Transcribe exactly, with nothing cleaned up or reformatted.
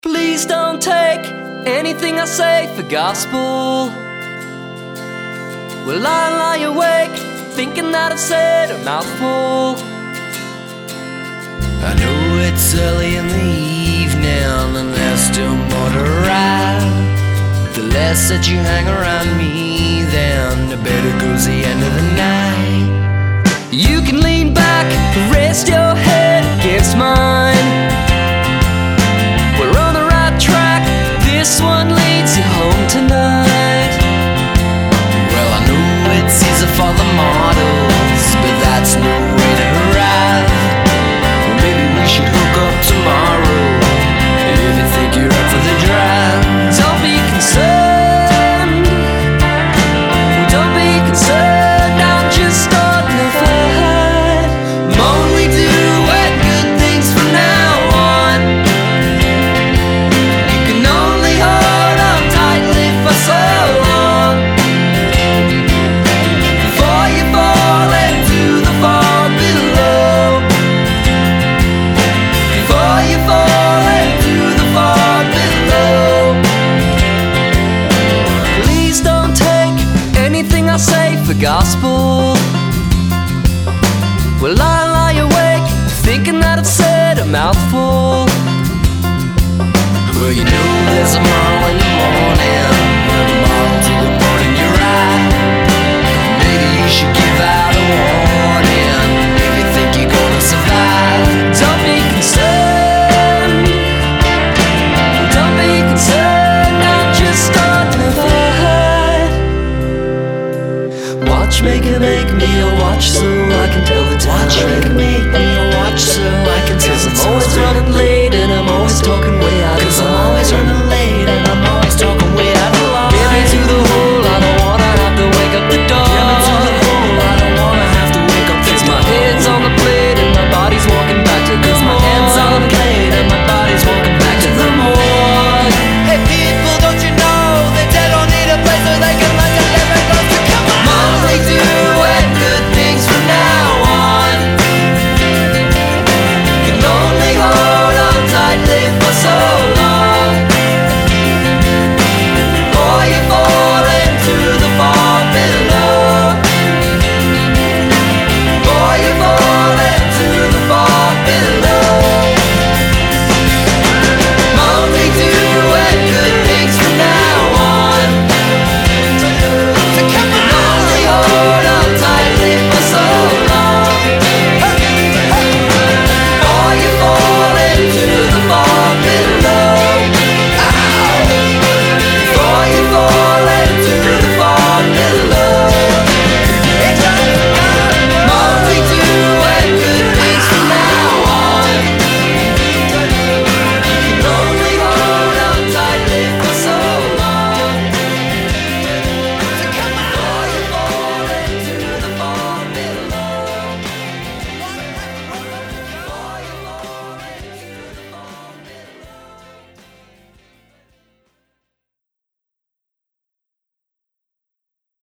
Please don't take anything I say for gospel. Well, I lie awake thinking that I've said a mouthful. I know it's early in the evening and there's still more to ride. The less that you hang around me, then the better goes the end of the night. You can lean back, rest your head against mine. We're on the right track, this one leads you home tonight. Well, I know it's easy for the mortals, but that's no way to arrive. Well, maybe we should hook up tomorrow, if you think you're up for the drive. Don't be concerned, don't be concerned, I'm just starting a fight. I'm only doing good things from now on. You can only hold on tightly for so long before you fall into the fog below. Before you fall into the fog below. Please don't take anything I say for gospel. Well, I lie awake thinking that I've said a mouthful. Well, you know there's a tomorrow in the morning, when tomorrow to the morning you're right. Maybe you should give out a warning if you think you're gonna survive. Don't be concerned, don't be concerned, I'm just starting a fight. Watchmaker, make me a watch so I can tell the time. Watchmaker, make me